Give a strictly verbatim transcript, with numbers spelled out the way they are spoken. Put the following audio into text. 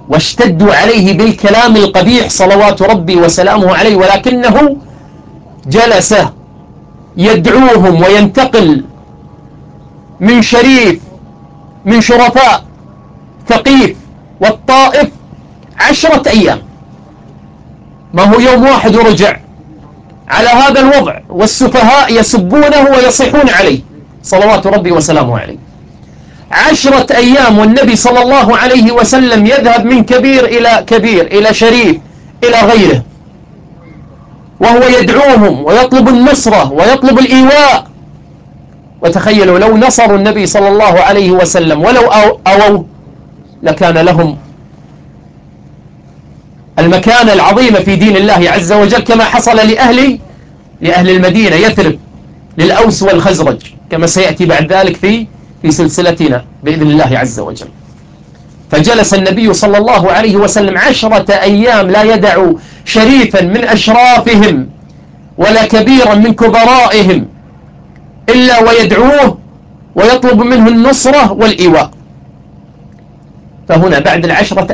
واشتدوا عليه بالكلام القبيح صلوات ربي وسلامه عليه، ولكنه جلس يدعوهم وينتقل من شريف من شرفاء ثقيف والطائف عشرة أيام، ما هو يوم واحد ورجع على هذا الوضع، والسفهاء يسبونه ويصيحون عليه صلوات ربي وسلامه عليه. عشرة أيام والنبي صلى الله عليه وسلم يذهب من كبير إلى كبير، إلى شريف إلى غيره، وهو يدعوهم ويطلب النصرة ويطلب الإيواء. وتخيلوا لو نصروا النبي صلى الله عليه وسلم ولو أووا لكان لهم المكانة العظيمة في دين الله عز وجل، كما حصل لأهل لأهل المدينة يثرب للأوس والخزرج، كما سيأتي بعد ذلك في في سلسلتنا بإذن الله عز وجل. فجلس النبي صلى الله عليه وسلم عشرة أيام لا يدع شريفا من أشرافهم ولا كبيرا من كبرائهم إلا ويدعوه ويطلب منه النصرة والإيواء. فهنا بعد العشرة